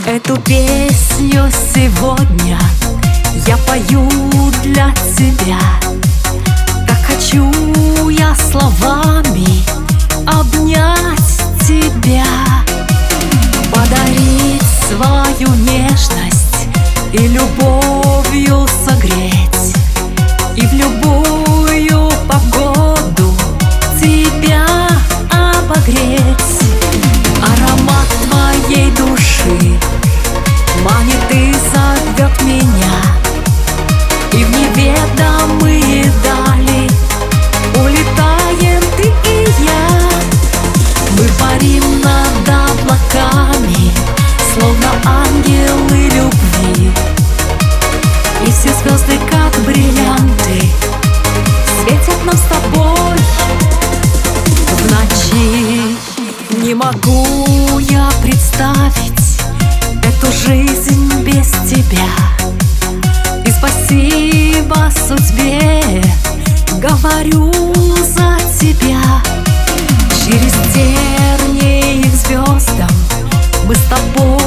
Эту песню сегодня я пою для тебя. Так хочу я словами обнять тебя, подарить свою нежность и любовью согреть, и в любую погоду тебя обогреть. Аромат твоей души манит и зовет меня, и в неведомые дали улетаем ты и я. Мы парим над облаками, словно ангелы любви, и все звезды, как бриллианты, светят нам с тобой в ночи. Не могу я представить эту жизнь без тебя, и спасибо судьбе говорю за тебя. Через тернии к звездам мы с тобой